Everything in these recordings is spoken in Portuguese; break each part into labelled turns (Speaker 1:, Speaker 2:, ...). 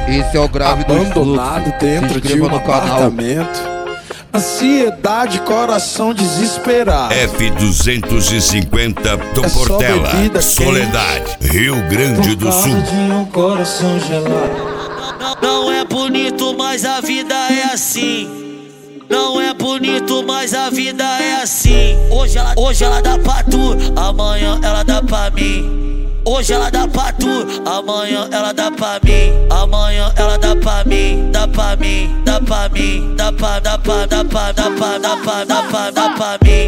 Speaker 1: Esse é o grave do
Speaker 2: abandonado dentro de um apartamento. Ansiedade, coração desesperado.
Speaker 3: F250 do Portela, Soledade, Rio Grande do Sul.
Speaker 2: De um coração gelado.
Speaker 4: Não é bonito, mas a vida é assim. Não é bonito, mas a vida é assim. Hoje ela dá pra tu, amanhã ela dá pra mim. Hoje ela dá pra tu, amanhã ela dá pra mim. Amanhã ela dá pra mim, dá pra mim, dá pra mim, dá pra mim.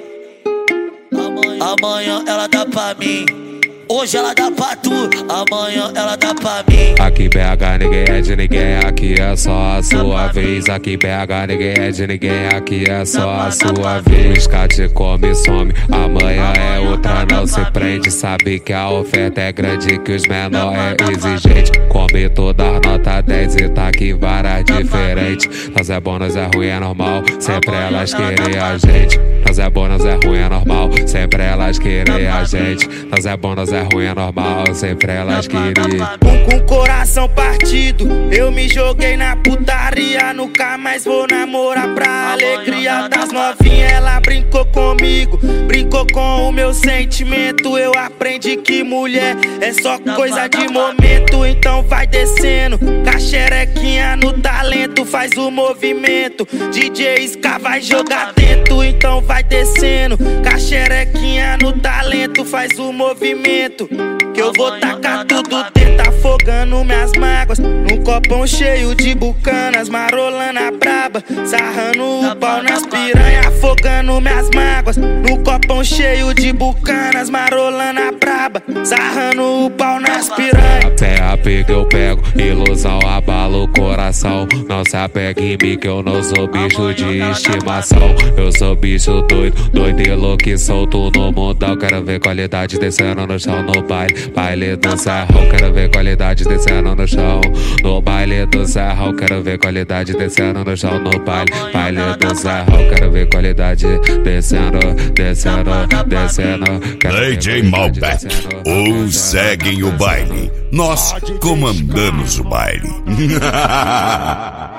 Speaker 4: Amanhã ela dá pra mim. Hoje ela dá pra tu, amanhã ela dá pra mim.
Speaker 5: Aqui BH ninguém é de ninguém, aqui é só a sua vez. Aqui BH ninguém é de ninguém, aqui é só a sua vez. Cate come, some, amanhã é outra, não se prende. Sabe que a oferta é grande, que os menor é exigente. Come todas nota 10 e tá aqui várias diferentes. Nós é bom, nós é ruim, é normal, sempre elas querem a gente. Nós é bom, nós é ruim, é normal, sempre elas querem a gente. Nós é bom, nós é ruim, é normal, sempre elas queriam.
Speaker 6: Com o coração partido, eu me joguei na putaria. Nunca mais vou namorar pra alegria das novinhas. Ela brincou comigo, brincou com o meu sentimento. Eu aprendi que mulher é só coisa de momento. Então vai descendo, caxerequinha no talento, faz o movimento. DJ Ska vai jogar dentro, então vai descendo, caxerequinha no talento, faz o movimento. Que eu vou tacar tudo dentro, afogando minhas mágoas. Num copão cheio de bucanas, marolando a braba, sarrando o pau nas piranhas, afogando minhas mágoas. Num copão cheio de bucanas, marolando a braba, sarrando o pau nas piranhas.
Speaker 5: Até apego eu pego, ilusão abala o coração. Não se apegue em mim que eu não sou bicho de estimação. Eu sou bicho doido, doido e louco e solto no mundão. Quero ver qualidade descendo no chão no baile, baile do serrão. Quero ver qualidade descendo no chão no baile do serrão. Quero ver qualidade descendo no chão no baile, baile do serrão. Quero ver qualidade descendo, descendo, descendo.
Speaker 3: DJ Malbec, ou seguem o baile, nós comandamos o baile.